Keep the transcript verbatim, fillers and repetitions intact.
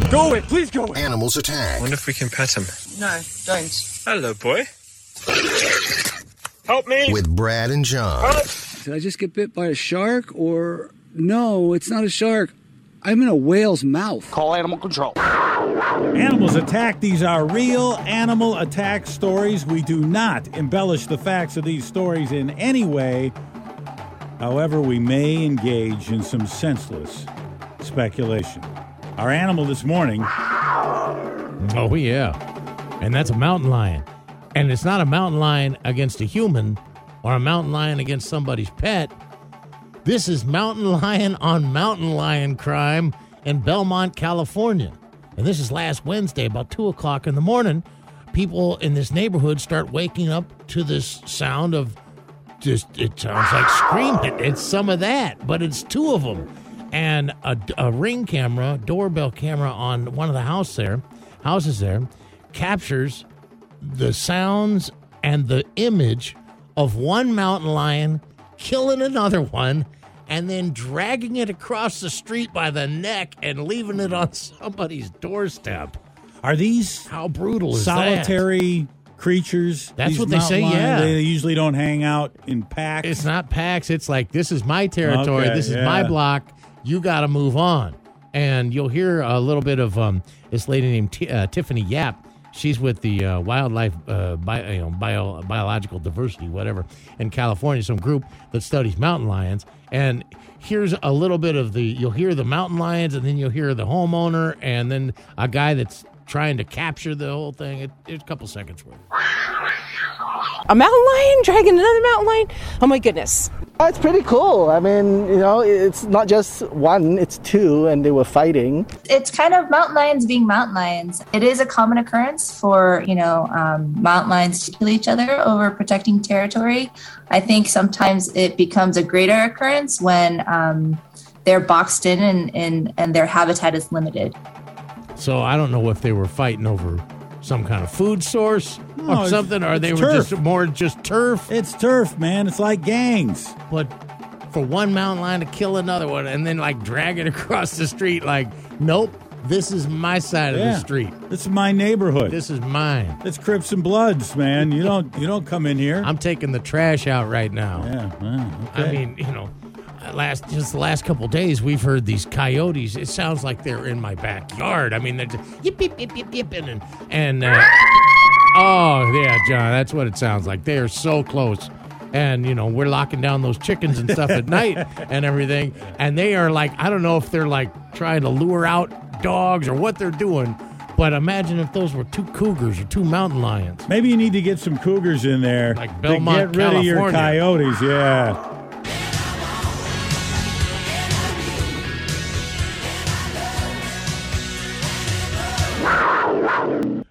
Go away. Please go away. Animals Attack. I wonder if we can pet him. No, don't. Hello, boy. Help me. With Brad and John. Help. Did I just get bit by a shark? Or no, it's not a shark. I'm in a whale's mouth. Call animal control. Animals Attack. These are real animal attack stories. We do not embellish the facts of these stories in any way. However, we may engage in some senseless speculation. Our animal this morning. Oh, yeah. And that's a mountain lion. And it's not a mountain lion against a human or a mountain lion against somebody's pet. This is mountain lion on mountain lion crime in Belmont, California. And this is last Wednesday, about two o'clock in the morning. People in this neighborhood start waking up to this sound of just, it sounds like screaming. It's some of that, but it's two of them. And a, a ring camera, doorbell camera on one of the house there, houses there, captures the sounds and the image of one mountain lion killing another one and then dragging it across the street by the neck and leaving it on somebody's doorstep. Are these How brutal is solitary that? creatures? That's These what they mountain say, lions, yeah. They usually don't hang out in packs. It's not packs. It's like, this is my territory. Okay, this is yeah. my block. You got to move on. And you'll hear a little bit of um, this lady named T- uh, Tiffany Yap. She's with the uh, Wildlife uh, Bio, you know, Bio, Biological Diversity, whatever, in California, some group that studies mountain lions. And here's a little bit of the, you'll hear the mountain lions, and then you'll hear the homeowner, and then a guy that's trying to capture the whole thing. It, it's a couple seconds worth. A mountain lion dragging another mountain lion? Oh my goodness. It's pretty cool. I mean, you know, it's not just one, it's two, and they were fighting. It's kind of mountain lions being mountain lions. It is a common occurrence for, you know, um, mountain lions to kill each other over protecting territory. I think sometimes it becomes a greater occurrence when um, they're boxed in and, and, and their habitat is limited. So I don't know if they were fighting over some kind of food source No, or something, or they were turf. just more just turf. It's turf, man. It's like gangs. But for one mountain lion to kill another one and then like drag it across the street, like, nope, this is my side Yeah. of the street. This is my neighborhood. This is mine. It's Crips and Bloods, man. You don't you don't come in here. I'm taking the trash out right now. yeah. well, okay. I mean, you know, last just the last couple of days, we've heard these coyotes. It sounds like they're in my backyard. I mean, they're just yip, yip, yip, yip, yip, and, and uh, oh, yeah, John, that's what it sounds like. They are so close. And, you know, we're locking down those chickens and stuff at night and everything. And they are like, I don't know if they're like trying to lure out dogs or what they're doing. But imagine if those were two cougars or two mountain lions. Maybe you need to get some cougars in there Like Belmont, to get rid of your California. coyotes. Yeah.